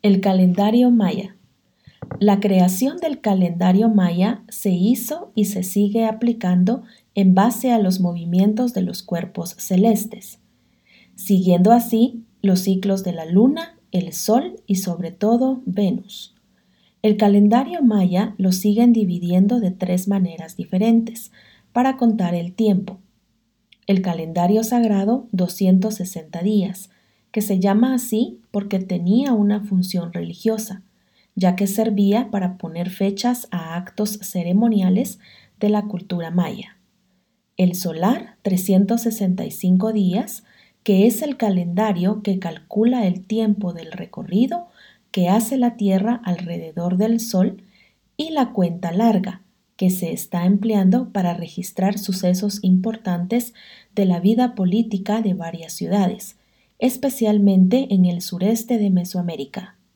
El calendario maya. La creación del calendario maya se hizo y se sigue aplicando en base a los movimientos de los cuerpos celestes, siguiendo así los ciclos de la luna, el sol y sobre todo Venus. El calendario maya lo siguen dividiendo de 3 maneras diferentes para contar el tiempo. El calendario sagrado 260 días, que se llama así porque tenía una función religiosa, ya que servía para poner fechas a actos ceremoniales de la cultura maya. El solar 365 días, que es el calendario que calcula el tiempo del recorrido que hace la Tierra alrededor del Sol, y la cuenta larga, que se está empleando para registrar sucesos importantes de la vida política de varias ciudades, especialmente en el sureste de Mesoamérica.